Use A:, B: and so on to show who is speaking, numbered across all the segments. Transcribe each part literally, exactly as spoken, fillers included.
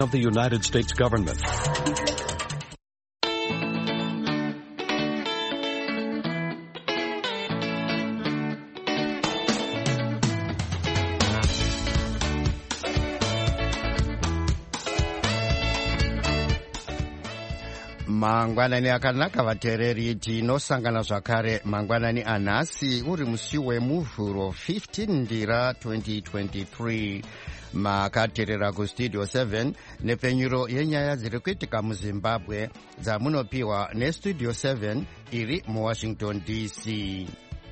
A: of the United States government.
B: Mangwanani akanaka vateereri, tinosangana zvakare mangwanani anhasi uri musi wemuvhuro fifteen ndira twenty twenty-three. Makateerera kustudio seven nepfenyuro yenyaya dziri kuitika muZimbabwe dzamunopiwa nestudio seven iri muWashington D C.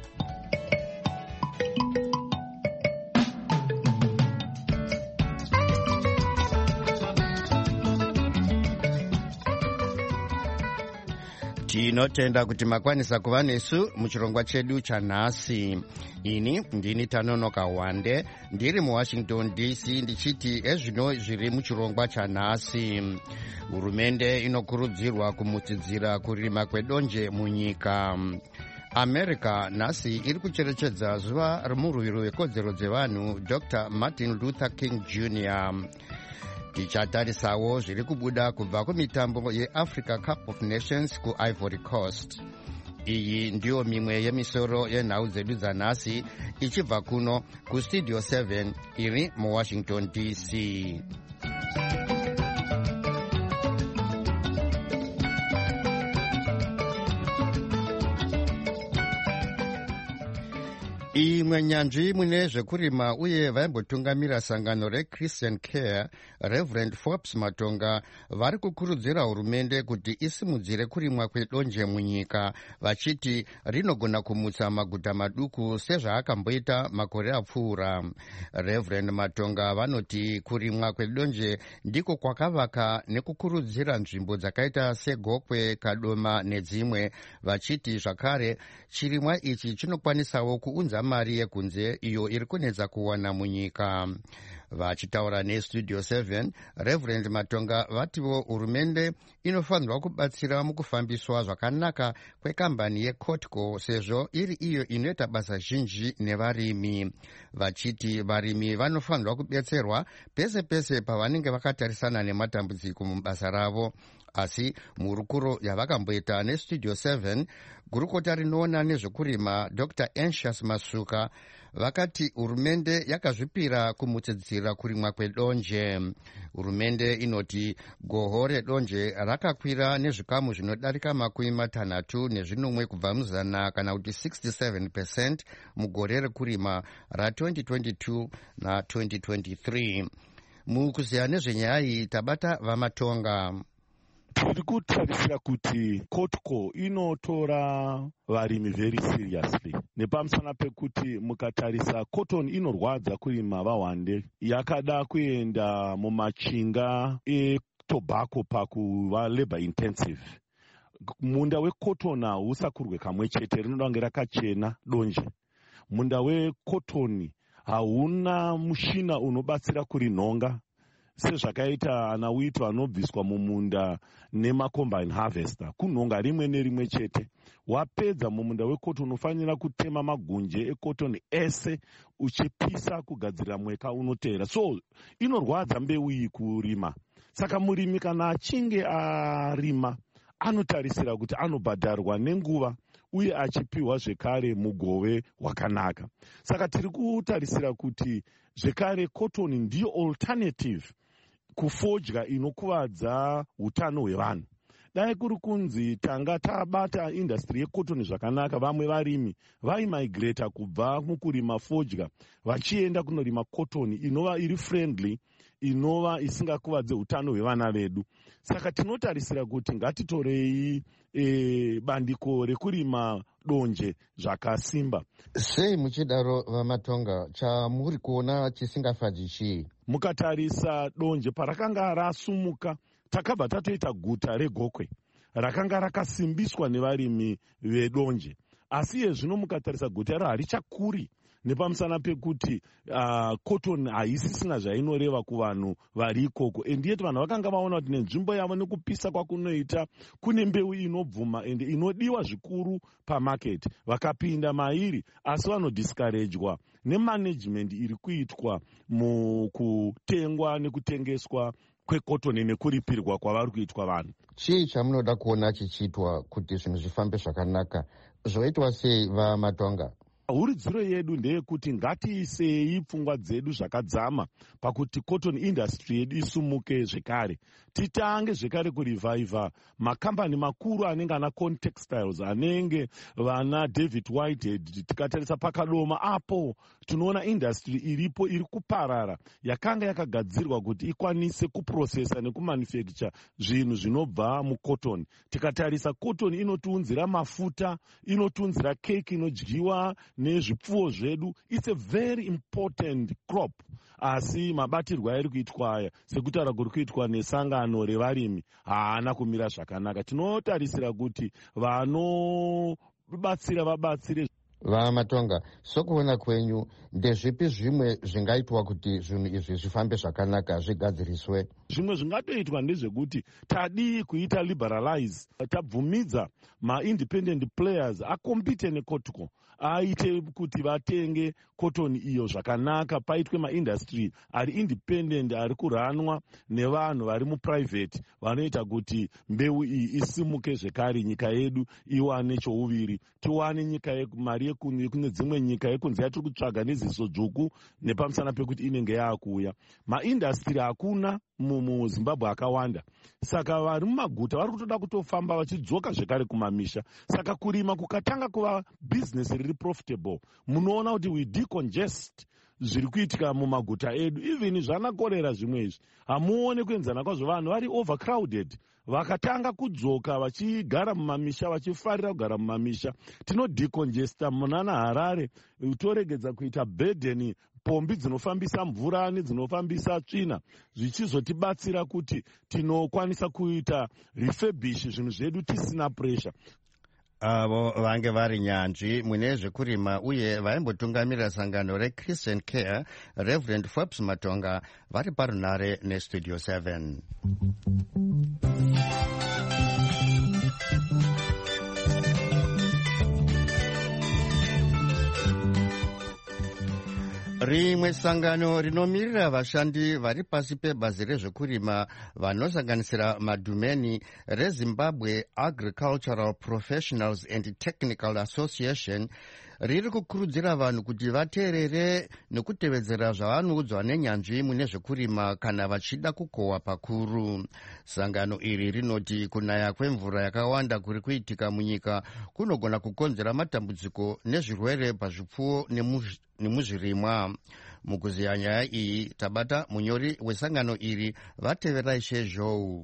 B: Tinotenda kuti makwanisa kuva nesu muchirongwa chedu chanhasi. Ini ndini Tanonoka Wande ndiri muWashington D C ndichiti ezvino zviri muchirongwa chanhasi. Hurumende inokurudzirwa kumutsidzira kurima kwedonje munyika. America nhasi iri kucherechedza zuva remurwiro wekodzero dzevanhu Doctor Martin Luther King Junior Tichatarisawo zviri kubuda kubva kumitambo yeAfrica Cup of Nations kuIvory Coast. Iyi ndiyo mimwe yemisoro yenhau dzedu dzanhasi ichibva kuno kustudio seven iri muWashington D C. Imwe nyanzvi mune zvekurima uye vaimbotungamira sangano reChristian Care, Reverend Forbes Matonga, vari kukurudzira hurumende kuti isimudzire kurimwa kwedonje munyika, vachiti rinogona kumutsa maguta maduku sezvaakamboita makore apfuura. Reverend Matonga vanoti kurimwa kwedonje ndiko kwakavaka nekukurudzira nzvimbo dzakaita seGokwe, Kadoma nedzimwe, vachiti zvakare chirimwa ichi chinokwanisawo kuunza mari yekunze iyo iri kunetsa kuwana munyika. Vachitaura nestudio seven, Reverend Matonga vativo hurumende inofanirwa kubatsira mukufambiswa zvakanaka kwekambani yeCotco sezvo iri iyo inoita basa zhinji nevarimi. Vachiti varimi vanofanirwa kubetserwa pese pese pavanenge vakatarisana nematambudziko mubasa ravo. Asi murukuro yavakamboita nestudio seven, gurukota rinoona nezvekurima Doctor Anxious Masuka vakati hurumende yakazvipira kumutsidzira kurimwa kwedonje. Hurumende inoti goho redonje rakakwira nezvikamu zvinodarika makumi matanhatu nezvinomwe kubva muzana kana kuti sixty-seven percent mugore rekurima ratwenty twenty-two na twenty twenty-three. Mukuziya nezvenyaya iyi tabata Vamatonga.
C: Tiri kutarisira kuti Cotco inotora varimi very seriously, nepamusana pekuti mukatarisa cotton inorwadza kurima vahwande, yakada kuenda mumachinga etobacco pakuva labor intensive. Munda wecotton hausakurwe kamwe chete, rinoda kunge rakachena donje. Munda wecotton hauna mushina unobatsira kurinhonga sezvakaita anawito anobviswa mumunda nemacombine harvester, kunhonga rimwe nerimwe chete. Wapedza mumunda wecotton unofanira kutema magunje ecotton ese uchipisa kugadzira mweka unoteera. So inorwadza mbeu iyi kurima. Saka murimi kana achinge arima anotarisira kuti anobhadharwa nenguva uye achipiwa zvekare mugove wakanaka. Saka tiri kutarisira kuti zvekare cotton ndiyo alternative kufodya inokuvadza utano hwevanhu. Dai kuri kunzi tanga tabata industry yecotton zvakanaka, vamwe varimi vaimigrata kubva mukurima fodya vachienda kunorima cotton inova iri friendly, inova isingakuvadze utano hwevana vedu. Saka tinotarisira kuti ngatitorei e, bandiko rekurima donje zvakasimba.
B: Sei muchidaro Vamatonga, chamuri kuona chisingafadzi chii?
C: Mukatarisa donje parakanga rasumuka, takabva tatoita guta reGokwe rakanga rakasimbiswa nevarimi vedonje. Asi yezvino mukatarisa guta iro harichakuri, nepamusana pekuti uh, cotton haisisina zvainoreva kuvanhu vari ikoko. Endiyeti vanhu vakanga vaona kuti nenzvimbo yavo nekupisa kwakunoita kune mbeu inobvuma ende inodiwa zvikuru pamarket, vakapinda mairi, asi vanodiscouragedwa nemanagement iri kuitwa mukutengwa nekutengeswa kwekotoni nekuripirwa kwavari kuitwa vanhu.
B: Chii chamunoda kuona chichiitwa kuti zvinhu zvifambe zvakanaka? Zvoitwa sei vaMatonga?
C: Huridziro yedu ndeyekuti ngatiisei pfungwa dzedu zvakadzama pakuti cotton industry yedu isumuke zvekare. Titange zvekare kurivhaivha makambani makuru anenge ana Contextiles, anenge vana David Whitehead. Tikatarisa pakadoma apo tinoona industry iripo iri kuparara yakanga yakagadzirwa kuti ikwanise kuprocessa nekumanufacture zvinhu zvinobva mucotton. Tikatarisa cotton inotiunzira mafuta, inotiunzira cake inodyiwa nezvipfuwo zvedu. It's a very important crop. Asi mabatirwo airi kuitwa aya sekutaura kuri kuitwa nesangano revarimi haana kumira zvakanaka. Tinotarisira kuti vanobatsira vabatsire.
B: VaMatonga, sokuona kwenyu ndezvipi zvimwe zvingaitwa kuti zvinhu izvi zvifambe zvakanaka, zvigadziriswe?
C: Zvimwe zvingatoitwa ndezvekuti tadii kuita liberalize, tabvumidza ma-independent players akompite nekotiko, aite kuti vatenge cotton iyo zvakanaka, paitwe maindustry ari independent ari kuranwa nevanhu vari muprivate vanoita kuti mbeu iyi isimuke zvekare, nyika yedu iwane chouviri, tiwane nyika mari yekune dzimwe nyika yekunze yatiri kutsvaga neziso dzvuku nepamusana pekuti inenge yaakuuya. Maindustry hakuna muZimbabwe akawanda, saka vari mumaguta vari kutoda kutofamba vachidzoka zvekare kumamisha. Saka kurima kukatanga kuva business riri profitable, munoona kuti we decongest zviri kuitika mumaguta edu. Even zvanakorera zvimwe izvi hamuone kuenzana kwazvo, vanhu vari overcrowded. Vakatanga kudzoka vachigara mumamisha, vachifarira kugara mumamisha. Tinodecongesta munana Harare, toregedza kuita burden pombi dzinofambisa mvura nedzinofambisa tsvina, zvichizotibatsira kuti tinokwanisa kuita refurbish zvinhu zvedu tisina pressure.
B: Avo vange vari nyanzvi mune zvekurima uye vaimbotungamirira sangano reChristian Care, Reverend Forbes Matonga, vari parunare neStudio seven. Rimwe sangano rinomirira vashandi vari pasi pebazi rezvekurima vanosanganisira madhumeni reZimbabwe Agricultural Professionals and Technical Association riri kukurudzira vanhu kuti vateerere nekutevedzera zvavanoudzwa nenyanzvi mune zvekurima kana vachida kukohwa pakuru. Sangano iri rinoti kunaya kwemvura yakawanda kuri kuitika munyika kunogona kukonzera matambudziko nezvirwere pazvipfuwo nemuzvirimwa. Mukuziya nyaya iyi tabata munyori wesangano iri, vateverai shezhou.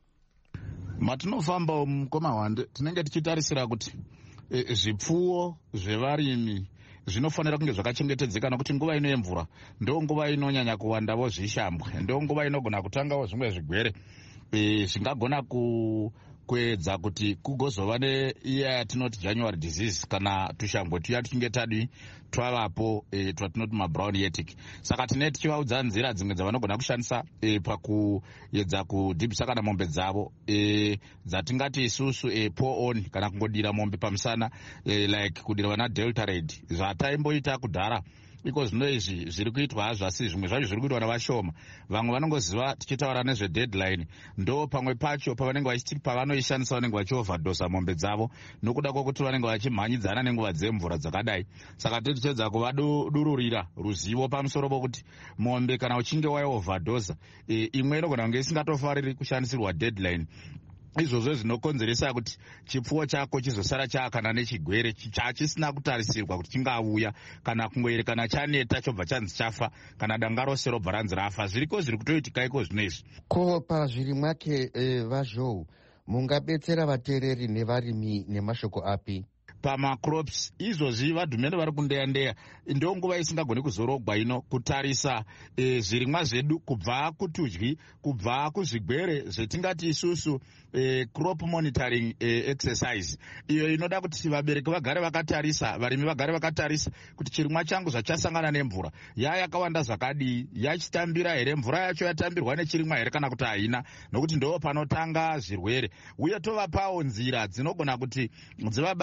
A: Matinofamba mukoma wande tinenge tichitarisira kuti e, zvipfuwo zvevarimi zvinofanira kunge zvakachengetedzeka, nokuti nguva ino yemvura ndo nguva inonyanya kuwandawo zvishambwe, ndo nguva inogona kutangawo zvimwe zvigwere e, zvingagona ku kuedza kuti kugozova neiya yatinoti January disease kana tushambwe tuya tuchinge tadii twavapo e, twatinoti mabrown yetic. Saka tine tichivaudza nzira dzimwe dzavanogona kushandisa e, pakuedza kudhibhisa kana mombe dzavo e, dzatingati isusu e, pour on kana kungodira mombe pamusana e, like kudira vana Delta Red zvataimboita kudhara. Iko zvino izvi zviri kuitwa hazvo, asi zvimwe zvacho zviri kuitwa navashoma. Vamwe vanongoziva tichitaura nezvedeadline, ndo pamwe pacho pavanenge vachiti pavanoishandisa vanenge vachiovhadosa mombe dzavo nokuda kwokuti vanenge vachimhanyidzana nenguva dzemvura dzakadai. Saka tichedza kuvadururira ruzivo pamusoro pokuti mombe kana uchinge waovhadosa e, imwe inogona kunge isingatofariri kushandisirwa deadline. Izvozvo zvinokonzeresa kuti chipfuwo chako chizosara chaakana nechigwere chachisina kutarisirwa kuti chingauya, kana kungoere kana chaneta chobva chanzi chafa, kana danga rose robva ranzi rafa. Zviriko zviri kutoitika iko zvinezvi.
B: Ko pazviri mwake e, vazhou mungabetsera vateereri nevarimi nemashoko api?
A: Pamacrops izvozvi vadhumene vari kundeyandeya ndo nguva isingagoni kuzorogwa ino kutarisa e, zvirimwa zvedu kubva kutudyi, kubva kuzvigwere zvetingati isusu e, crop monitoring e, exercise, iyo inoda kuti vabereki vagare vakatarisa, varimi vagare vakatarisa kuti chirimwa changu zvachasangana nemvura ya yakawanda zvakadii, yachitambira here, mvura yacho yatambirwa nechirimwa here kana kuti haina, nokuti ndo panotanga zvirwere. Uye tovapawo nzira dzinogona kuti dzivabatsire kuti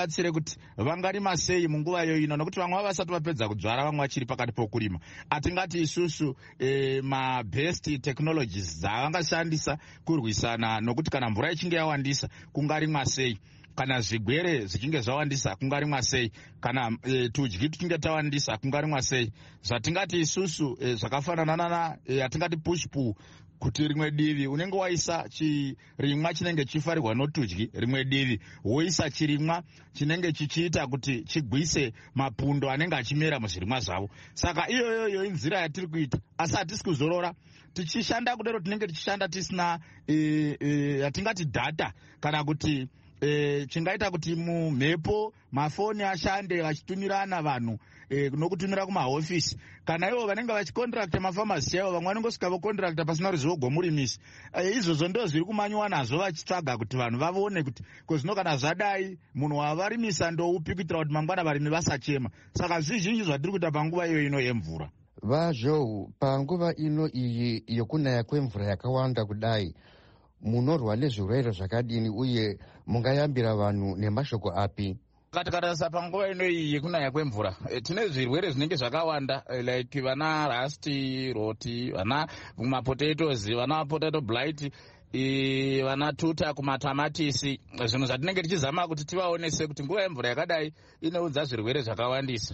A: kuti vangarima sei munguva iyo ino, nokuti vamwe vasati vapedza kudzvara, vamwe vachiri pakati pokurima. Hatingati isusu e, mabest technologies dzavangashandisa kurwisana nokuti kana mvura ichinge yawandisa kungarimwa sei, kana zvigwere zvichinge zvawandisa kungarimwa sei, kana e, tudyi tuchinge tawandisa kungarimwa sei. Zvatingati isusu e, zvakafanana na e, hatingati push pull, kuti rimwe divi unenge waisa chirimwa chinenge chifarirwa notudyi, rimwe divi woisa chirimwa chinenge chichiita kuti chigwise mapundo anenge achimera muzvirimwa zvavo. Saka iyoyoyo inzira yatiri kuita, asi hatisi kuzorora. Tichishanda kudaro tinenge tichishanda tisina yatingati e, e, data, kana kuti e, chingaita kuti mumhepo mafoni ashande vachitumirana vanhu e, nokutumira kumahofisi. Kana ivo vanenge vachikondirakta mafamasi chaivo, vamwe vanongosvika vokondirakta pasina ruzivo gomurimisi. E, izvozvo ndo zviri kumanywa nazvo vachitsvaga kuti vanhu vavone kuti kozvino kana zvadai munhu wavarimisa ndoupi, kuitira kuti mangwana varimi vasachema. Saka zvizhinji zvatiri kuita panguva iyo ino yemvura.
B: Vazhou, panguva ino iyi yokunaya kwemvura yakawanda kudai, munorwa nezvirwere zvakadini uye mungayambira vanhu nemashoko api?
A: Katikatarisa panguva ino iyi yekunaya kwemvura, e, tine zvirwere zvinenge zvakawanda, e, like vana rasti roti, vana mapotatoes, vana potato blight, e, vana tuta kumatamatisi. Zvinhu zvatinenge tichizama kuti tivaonese kuti nguva yemvura yakadai inoudza zvirwere zvakawandisa.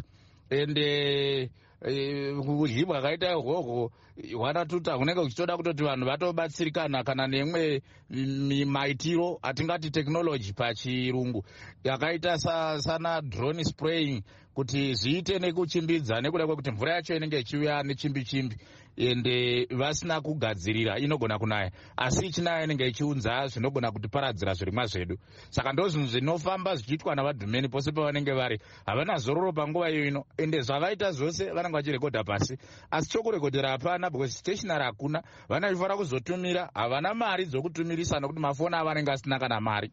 A: Ende kudyi bwakaita ihwohwo hwanatuta hunenge kuchitoda kutoti vanhu vatobatsirikana kana nemwe maitiro atingati technology pachirungu, yakaita sa, sana drone spraying, kuti zviite nekuchimbidza nekuda kwekuti mvura yacho inenge ichiuya nechimbi-chimbi ende vasina kugadzirira inogona kunaya, asi ichinaya inenge ichiunza zvinogona kutiparadzira zvirimwa zvedu. Saka ndo zvinhu zvinofamba zvichiitwa navadhumeni pose pavanenge vari. Havana zororo panguva iyo ino, ende zvavaita zvose vanenge vachirekodha pasi, asi chokurekodhera hapana, because stationary hakuna. Vanofanira kuzotumira, havana mari dzokutumirisa nokuti mafoni avanenge asina kana mari.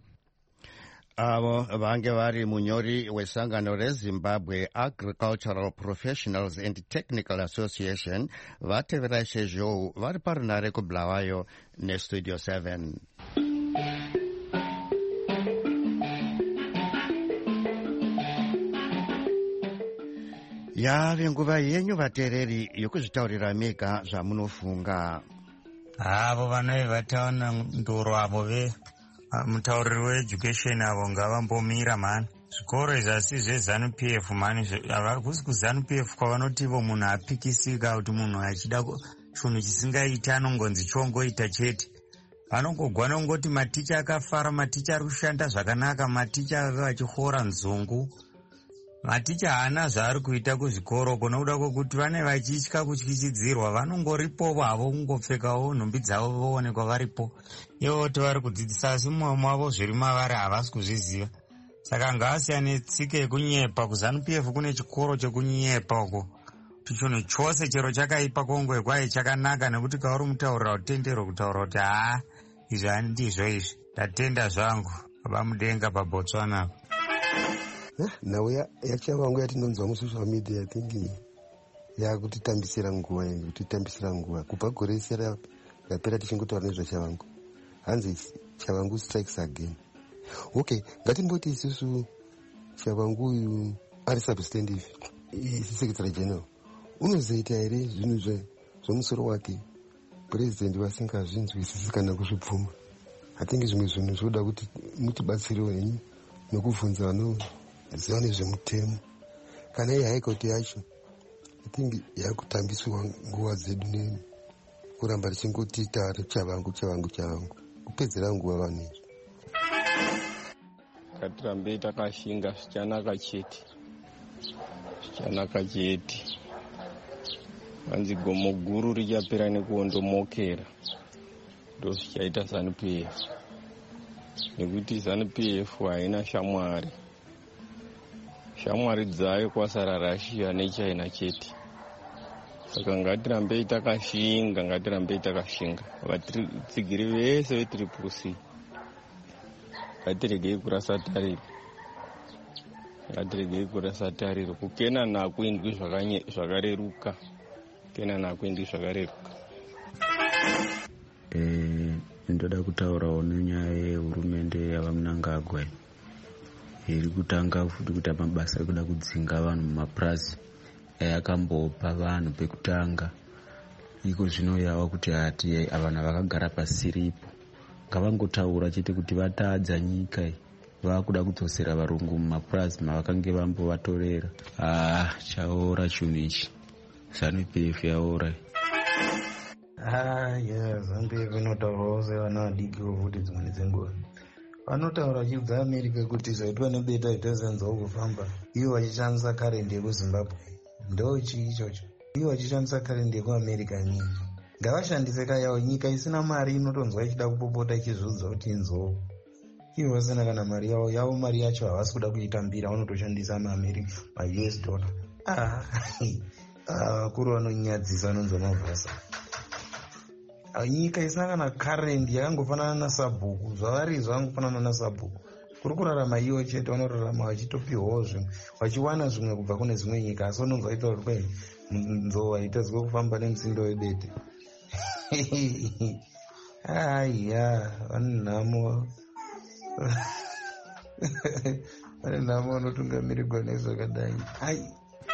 B: Avo vange vari munyori wesangano reZimbabwe Agricultural Professionals and Technical Association vatevera Shezhou vari parunare kuBulawayo neStudio seven. Yave nguva yenyu vatereri yokuzvitaurira mega zvamunofunga.
D: Avo vanoe vataona ndoro avo ve mutauriri weeducation avo ngavambomira mani. Zvikoro izasi zveZANU P F mani, havasi kuZANU P F kwavanoti ivo munhu apikisika kuti munhu achida chinhu chisingaiti anongonzi chongoita chete. Vanongogwa nongoti maticha akafara, maticha ari kushanda zvakanaka, maticha vachihora nzungu. Maticha haana zvaari kuita kuzvikoro kunokuda kwokuti vane vachitya kutyichidzirwa, vanongoripo havo kungopfekawo nhumbi dzavo voonekwa varipo. Ivo voti vari kudzidzisa, asi mumwe mavo zviri mavari havasi kuzviziva. Saka ngavasiyane tsika yekunyepa. KuZANU P F kune chikoro chekunyepa uko, kuti chinhu chose chero chakaipa kongwe kwaye chakanaka, nekuti kauri mutaurira kutenderwa kutaura kuti haa izvi handizvo izvi, ndatenda zvangu baba mudenga paBotswana.
E: Nhau yachavangu yatinonzwa musocial media I think yakutitambisira nguva iyi, kutitambisira nguva kubva gore rese rapera tichingotaura nezvaChavangu. Hanzi Chavangu strikes again. Okay, ngatimboti isusu Chavangu uyu ari substantive isi secretary general, unozoita here zvinhu zvomusoro wake president vasingazvinzwisisi kana kuzvibvuma? I think zvimwe zvinhu zvoda kuti mutibatsirewo henyu nokubvunza vanoziva nezvemutemo. Kana iyi haikoti yacho I think yakutambiswa nguva dzedu nekuramba richingoti tare Chavangu Chavangu Chavangu kupedzera nguva vanhu izvi.
F: Ngatirambe takashinga zvichanaka chete, zvichanaka chete. Vanzi gomo guru richapera nekuondomokera, ndo zvichaita ZANU P F, nekuti ZANU P F haina shamwari. Shamwari dzayo kwasara Russia neChina chete. Saka ngatirambei takashinga, ngatirambei takashinga. Vatsigiri vese vetriple C ngatiregei kurasa tariro, ngatiregei kurasa tariro. Kukena nakuindwi zvakareruka, kena nakuindwi zvakareruka.
G: Eh, ndoda kutaurawo nenyaya yehurumende yavaMnangagwa. iri kutanga futi kuita mabasa ekuda kudzinga vanhu mumapurazi ayakambopa vanhu pekutanga. Iko zvino yava kuti hati vanhu vakagara pasiripo ngavangotaura chete kuti vatadza nyika vakuda kudzosera varungu mumapurazi mavakange vambovatorera. Ah, chaora chinhu ichi. ZANU-P F yaora.
H: Ah, yes, ZANU-P F inotaurawo sevana vadiki vokuti dzimwe dzenguva vanotaura vachibva America kuti zvaitwa nebeta itazenzawo kufamba ivo vachishandisa karendi yekuZimbabwe. Ndo chii ichocho? Ivo vachishandisa karendi yekuAmerica nyingi. Ngavashandise kayawo. Nyika isina mari inotonzwa ichida kupopota ichizudza kuti inzou. Ivo vasina kana mari yavo yavo mari yacho havasi kuda kuitambira, vanotoshandisa maAmerica ma-U S dollar. Ah, vakuru vanonyadzisa vanonzwa mabhasa. Nyika isina kana karendi yakangofanana nasabhuku, zvavari zvakangofanana nasabhuku. Kuri kurarama iwo chete, vanorarama vachitopiwawo zvimwe, vachiwana zvimwe kubva kune dzimwe nyika, asi unonzwa itaurwa kwei nzou haitadzwe kufamba nemutsindo webete. Aiya, vane nhamo vane nhamo vanotungamirirwa nezvakadai. Ai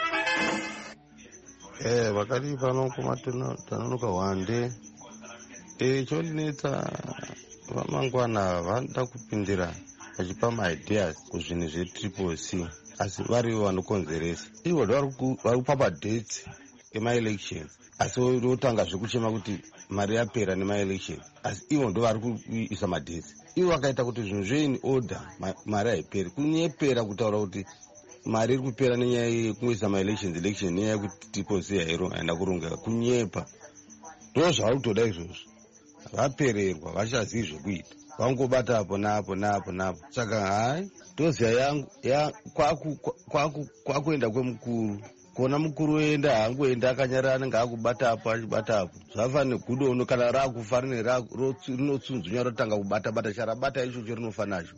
C: eh vakati panokuma tanonoka wande eh chodinetsa vamangwana vanoda kupindira vachipa maideas kuzvinhu zvetriple C, asi varivo vanokonzeresa. Ivo vari kupapa dates emaelections, asi votanga zvekuchema kuti mari yapera nemaelections, asi ivo ndo vari kuisa madates. Ivo vakaita kuti zvinhu zvein order mari haiperi, kunyepera kutaura kuti mari iri kupera nenyaya yekungoisa maelections election nenyaya yekuti triple C haina kurongeka, kunyepa. Ndo zvavari kutoda izvozvo. Vapererwa, vachazivi zvekuita, vangobata apo napo napo napo. Saka hai toziya yangu kwakuenda kwemukuru, kona mukuru oenda haangoenda akanyarara anenge akubata apo achibata apo. Zvafanira gudo uno kana rakufa rinotsunzunya rotanga kubata bata, charabata ichocho rinofanacho.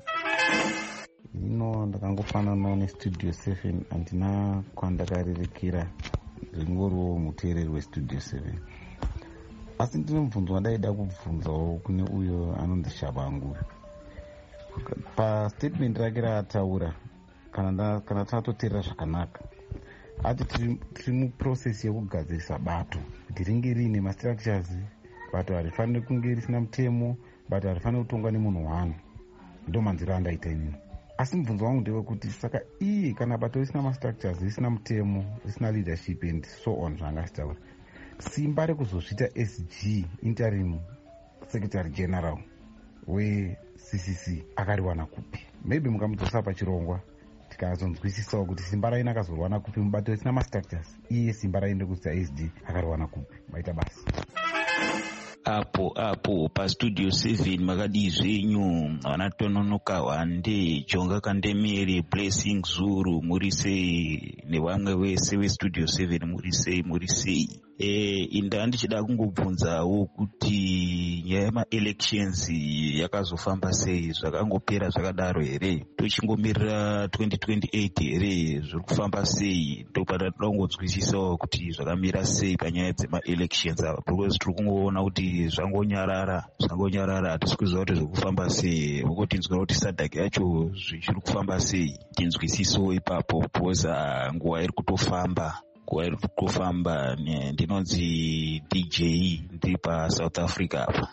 I: Ino ndakangofananawo nestudio seven, handina kwandakarirekera, ringoriwo muteereri westudio seven. Asi ndine mubvunzo wandaida kubvunzawo kune uyo anonzi Shabangu. Pastatement rake raataura, kana kana tatoteerera zvakanaka, ati tiri muprocess yekugadzirisa bato kuti ringe riine mastructures, bato harifaniri kunge risina mutemo, bato harifaniri kutongwa nemunhu wani. Ndo manziro andaita inini. Asi mubvunzo wangu ndewekuti saka iye kana bato risina mastructures, risina mutemo, risina leadership and so on zvaangachitaura, simba rekuzozvita S G interim secretary general we-C C C akariwana kupi? Maybe mukamudzosa pachirongwa tikazonzwisisawo kuti simba raina akazoriwana kupi mubato risina mastructures, iye simba rainde kuita S G akariwana kupi? Maita basi
J: apo apo pastudio seven makadii zvenyu vanatononoka wande Jonga Kandemere, Blessing Zuru, muri sei? Nevamwe vese vestudio seven muri sei muri sei? E, inda ndichida kungobvunzawo kuti nyaya yemaelections yakazofamba sei, zvakangopera zvakadaro here? Tochingomira twenty twenty-eight here, zviri kufamba sei? Ndopata toda kungonzwisisawo kuti zvakamira sei panyaya dzemaelections apa, because tiri kungoona kuti zvangonyarara zvangonyarara, hatisi kuziva kuti zviri kufamba sei. Uko tinzwira kuti sadhaki yacho zvichiri kufamba sei, tinzwisisewo ipapo, because nguva iri kutofamba nguva iri kutofamba. Ndinonzi D J ndiri paSouth Africa apa.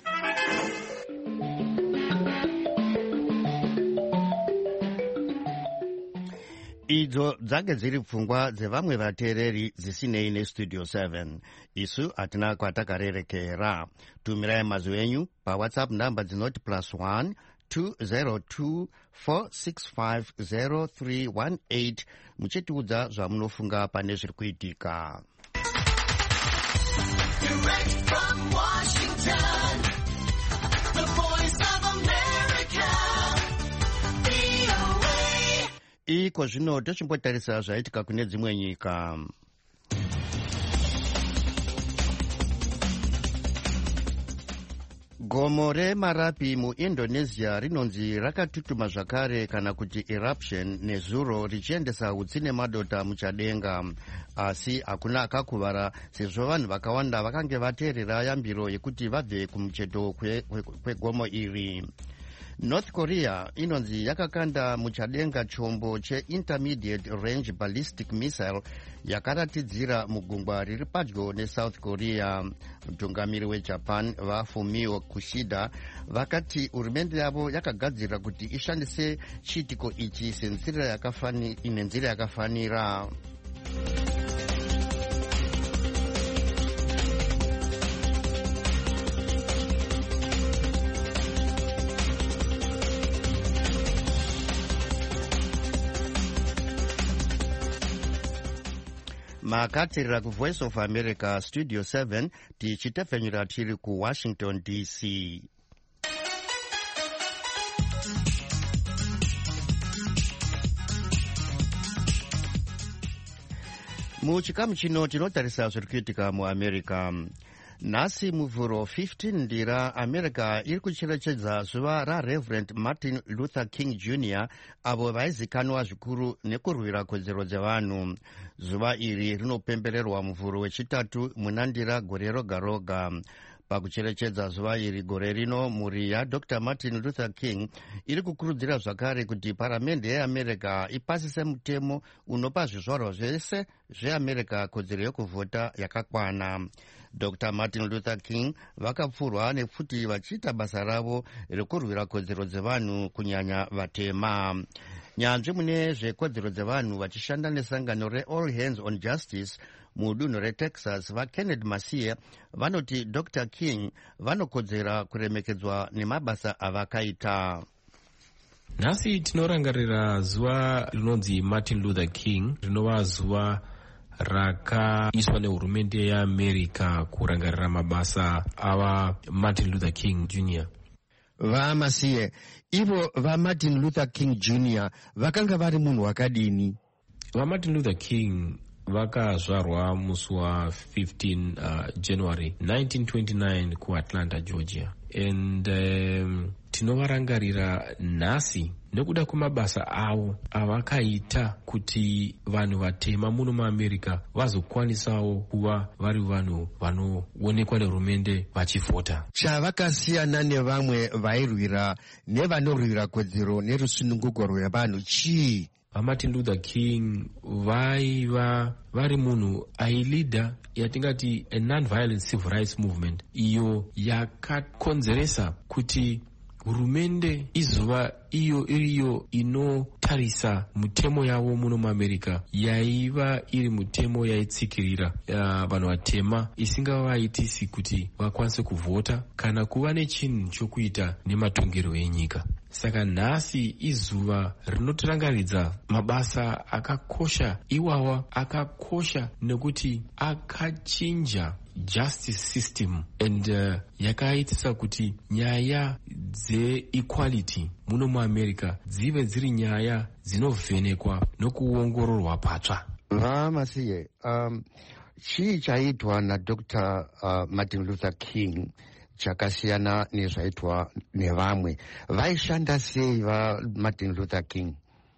B: Idzo dzange dziri pfungwa dzevamwe vateereri dzisinei nestudio seven. Isu hatina kwatakarerekera. Tumirai mazwi enyu pawhatsapp namba dzinoti plus one two zero two four six five zero three one eight muchitiudza zvamunofunga pane zviri kuitika. Direct from Washington, the voice of America, V O A. Iko zvino tochimbotarisa zvaitika kune dzimwe nyika. Gomo reMarapi muIndonesia rinonzi rakatutuma zvakare kana kuti eruption nezuro richiendesa utsi nemadota muchadenga, asi hakuna akakuvara sezvo vanhu vakawanda vakange vateerera yambiro yekuti vabve kumucheto kwegomo iri. North Korea inonzi yakakanda muchadenga chombo che-intermediate range ballistic missile yakaratidzira mugungwa riri padyo neSouth Korea. Mutungamiri weJapan vaFumio Kishida vakati hurumende yavo yakagadzirira kuti ishandise chiitiko ichi nenzira yakafanira. Makatirira ku Voice of America Studio seven tichitefenyura tiri ku Washington D C. Muchikamu chino tinotarisa zviri kuitika muAmerica. Nhasi muvhuro fifteen ndira America iri kucherechedza zuva raReverend Martin Luther King Junior avo vaizikanwa zvikuru nekurwira kodzero dzevanhu. Zuva iri rinopembererwa muvhuro wechitatu muna ndira gore roga roga. Pakucherechedza zuva iri gore rino, mhuri yaDr Martin Luther King iri kukurudzira zvakare kuti paramende yeAmerica ipasise mutemo unopa zvizvarwa zvese zveAmerica kodzero yekuvhota yakakwana. Doctor Martin Luther King vakapfurwa nefuti vachiita basa ravo rekurwira kodzero dzevanhu kunyanya vatema. Nyanzvi mune zvekodzero dzevanhu vachishanda nesangano reAll Hands on Justice mudunhu reTexas vaKenneth Masiye vanoti Doctor King vanokodzera kuremekedzwa nemabasa avakaita.
K: Nhasi tinorangarira zuva rinonzi Martin Luther King, rinova zuva rakaiswa nehurumende yeAmerica kurangarira mabasa ava Martin Luther King Junior
B: VaMasiye, ivo vaMartin Luther King Junior vakanga vari munhu wakadini?
K: VaMartin Luther King vakazvarwa musi wa15 uh, January nineteen twenty-nine kuAtlanta, Georgia. And um, tinovarangarira nhasi nekuda kwemabasa avo avakaita kuti vanhu vatema muno muAmerica vazokwanisawo kuva vari vanhu vanoonekwa nehurumende vachivhota.
B: Chavakasiyana nevamwe vairwira nevanorwira kodzero nerusununguko rwevanhu chii?
K: VaMartin Luther King vaiva vari munhu ailidha yatingati a non-violent civil rights movement iyo yakakonzeresa kuti hurumende izova iyo iriyo inotarisa mutemo yavo muno muAmerica yaiva iri mutemo yaitsikirira vanhu vatema isingavaitisi kuti vakwanise kuvhota kana kuva nechinhu chokuita nematongero enyika. Saka nhasi izuva rinotirangaridza mabasa akakosha iwawa akakosha nekuti akachinja justice system and uh, yakaitisa kuti nyaya dzeequality muno muAmerica dzive dziri nyaya dzinovhenekwa nokuongororwa patsva.
B: VaMasiye, um, chii chaitwa naDr uh, Martin Luther King chakasiyana nezvaitwa nevamwe? Vaishanda sei vaMartin Luther King?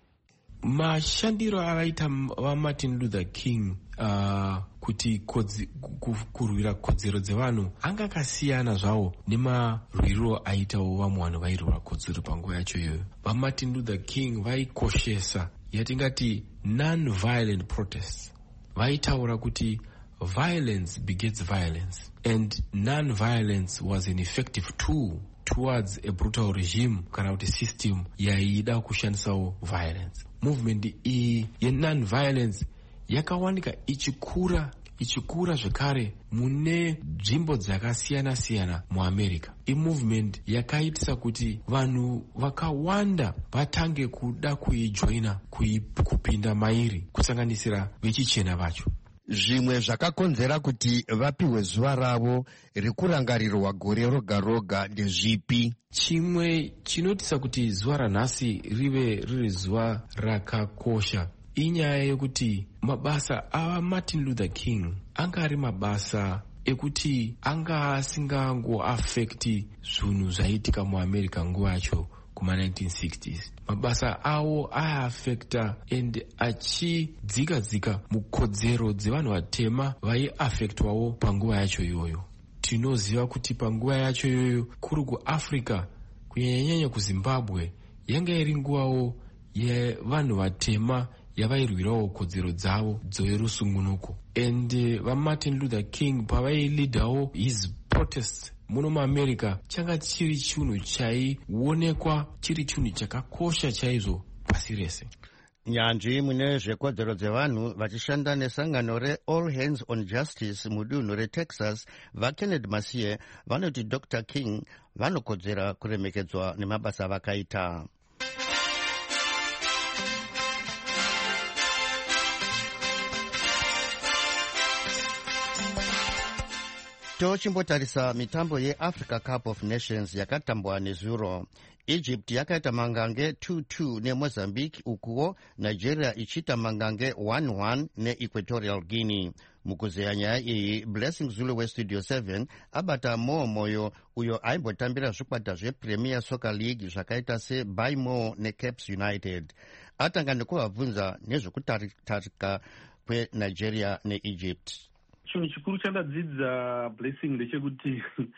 K: Mashandiro avaita vaMartin Luther King uh, kuti kodzi, kurwira kodzero dzevanhu anga kasiyana zvawo nemarwiriro aitawo vamwe vanhu vairwira kodzero panguva yacho iyoyo. VaMartin Luther King vaikoshesa yatingati non-violent protests. Vaitaura kuti violence begets violence, and non-violence was an effective tool towards a brutal regime kana kuti system yaida kushandisawo violence. Movement iyi ye-non-violence yakawanika ichikura ichikura zvekare mune nzvimbo dzakasiyana siyana muAmerica. I-movement yakaitisa kuti vanhu vakawanda vatange kuda kuijoina kupinda mairi kusanganisira vechichena vacho.
B: Zvimwe zvakakonzera kuti vapiwe zuva ravo rekurangarirwa gore roga roga ndezvipi?
K: Chimwe chinotisa kuti zuva ranhasi rive riri zuva rakakosha inyaya yekuti mabasa ava Martin Luther King anga ari mabasa ekuti anga asingangoafekti zvinhu zvaiitika muAmerica nguva yacho kuma nineteen sixties. Mabasa awo aiafekta and achidzika dzika mukodzero dzevanhu vatema vaiafektwawo panguva yacho iyoyo. Tinoziva kuti panguva yacho iyoyo kuri kuAfrica kunyanyanyanya kuzimbabwe yanga iri nguvawo yevanhu vatema yavairwirawo kodzero dzavo dzerusungunuko. And uh, vamartin luther king pavailidhawo his protest muno muamerica changa chiri chinhu chaionekwa chiri chinhu chakakosha chaizvo pasi rese.
B: nyanzvi mune zvekodzero dzevanhu vachishanda nesangano reall hands on justice mudunhu retexas vakenneth masiye vanoti dr king vanokodzera kuremekedzwa nemabasa vakaita. tochimbotarisa mitambo yeafrica cup of nations yakatambwa nezuro. Egypt yakaita mangange two two neMozambique, ukuwo Nigeria ichita mangange one one neEquatorial Guinea. Mukuzeya nyaya iyi Blessing Zulu westudio seven abata Mo Moyo uyo aimbotambira zvikwata zvePremier Soccer League zvakaita seBuymo neCaps United. Atanga nekuvabvunza nezvekutarika kweNigeria neEgypt.
L: Chinhu chikuru chandadzidza Blessing ndechekuti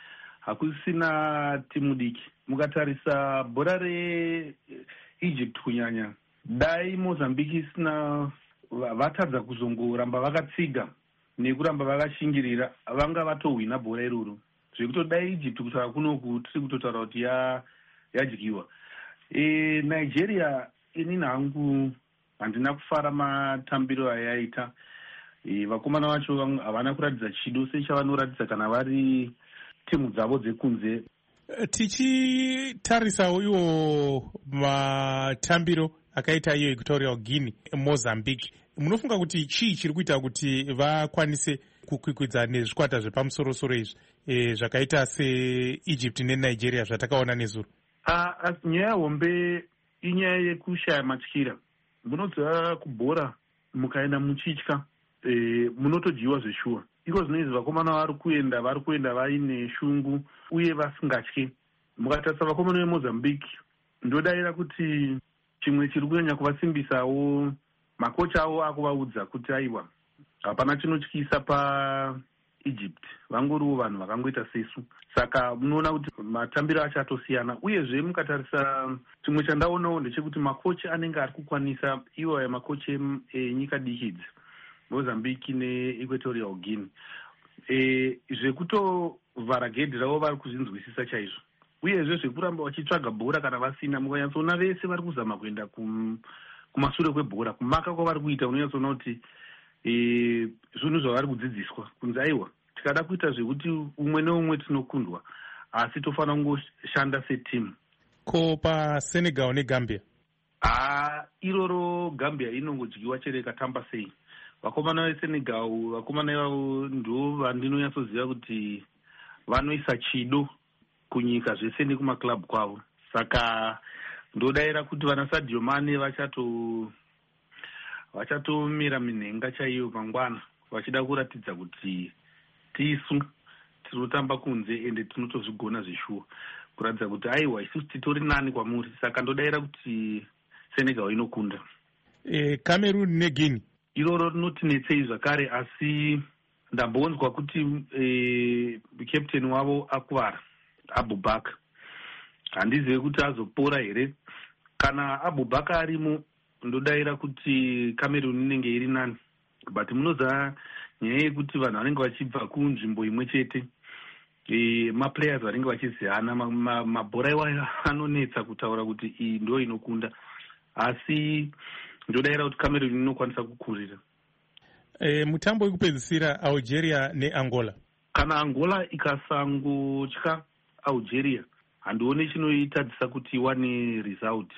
L: hakusina timu diki. Mukatarisa bhora reEgypt kunyanya, dai Mozambique isina vatadza kuzongoramba vakatsiga nekuramba vakashingirira, vanga vatohwina bhora iroro. Zvekutodai Egypt kutaura kunoku tiri kutotaura kuti yadyiwa. E, Nigeria inini hangu handina kufara matambiro ayaita. E, vakomana vacho havana kuratidza chido sechavanoratidza kana vari timu dzavo dzekunze.
M: Tichitarisawo iwo matambiro akaita iyo Equatorial Guinea, Mozambique, munofunga kuti chii chiri kuita kuti vakwanise kukwikwidza nezvikwata zvepamusoro-soro izvi e, zvakaita seEgypt neNigeria zvatakaona nezuro?
L: Uh, nyaya hombe inyaya yekushaya matyira. Munodziva kubhora mukaenda muchitya e, munotojiwa zveshuwa. Iko zvinonzi vakomana vari kuenda vari kuenda vaine shungu uye vasingatyi. Mukatarisa vakomana veMozambique, ndodaira kuti chimwe chiri kunyanya kuvasimbisawo, makocha avo akuvaudza kuti aiwa hapana chinotyisa paEgypt, vangoriwo vanhu vakangoita sesu. Saka munoona kuti matambiro acho atosiyana. Uyezve mukatarisa, chimwe chandaonawo ndechekuti makocha anenge ari kukwanisa iwo makocha enyika diki idzi, Mozambique neEquatorial Guinea, e, zvekutovhara gedhi ravo vari kuzvinzwisisa chaizvo. Uyezve zvekuramba vachitsvaga bhora kana vasina, mukanyatsoona vese vari kuzama kuenda kum, kumashure kwebhora, kumaka kwavari kuita, unonyatsoona kuti e, zvinhu zvavari kudzidziswa kunzi aiwa tikada kuita zvekuti umwe neumwe tinokundwa, asi tofanira kungoshanda setimu.
M: Ko paSenegal neGambia?
L: Ah, iroro Gambia inongodyiwa chere ikatamba sei. Vakomana veSenegal, vakomana ivavo ndo vandinonyatsoziva kuti vanoisa chido kunyika zvese nekumaklabhu kwavo. Saka ndodaira kuti vana Sadio Mane vachato vachatomira minhenga chaiyo mangwana, vachida kuratidza kuti tisu tinotamba kunze ende tinotozvigona zveshuwa, kuratidza kuti aiwa isusu titori nani kwamuri. Saka ndodaira kuti Senegal inokunda.
M: E, Cameroon neGuinea
L: iroro rinotinetsei zvakare, asi ndambonzwa kuti e, captain wavo akuvara, Abubakar. Handizive kuti azopora here. Kana Abubakar arimo, ndodaira kuti Cameroon inenge iri nani. But munoza nyaya yekuti vanhu vanenge vachibva kunzvimbo imwe chete, e, maplayers vanenge vachiziyana, mabhora ma, ma iwayo anonetsa kutaura kuti iyi ndo inokunda, asi ndodaira kuti Cameroon inokwanisa kukurira.
M: E, mutambo wekupedzisira Algeria neAngola.
L: Kana Angola ikasangotya Algeria, handioni chinoitadzisa kuti iwane result.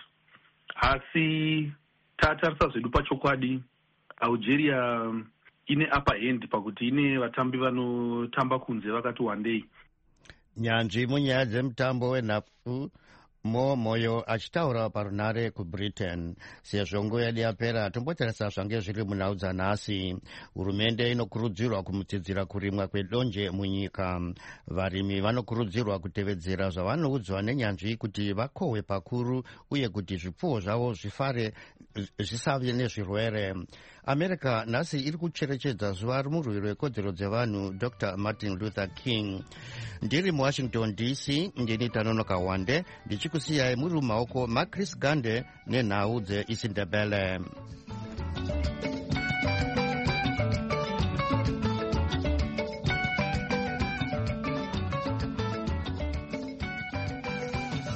L: Asi tatarisa zvedu pachokwadi, Algeria ine upper hand pakuti ine vatambi vanotamba kunze vakati wandei.
B: Nyanzvi munyaya dzemutambo wenhabvu, Mo Moyo achitaura parunare kuBritain. Sezvo nguva yedu yapera, tombotarisa zvange zviri munhau dzanhasi. Hurumende inokurudzirwa kumutsidzira kurimwa kwedonje munyika. Varimi vanokurudzirwa kutevedzera zvavanoudzwa nenyanzvi kuti vakohwe pakuru uye kuti zvipfuwo zvavo zvifare zvisave nezvirwere. america nhasi iri kucherechedza zuva remurwiri wekodzero dzevanhu dr martin luther king. Ndiri muwashington D C, ndini Tanonoka Wande, ndichikusiyai muri mumaoko maChris Gande nenhau dzeIsindebele.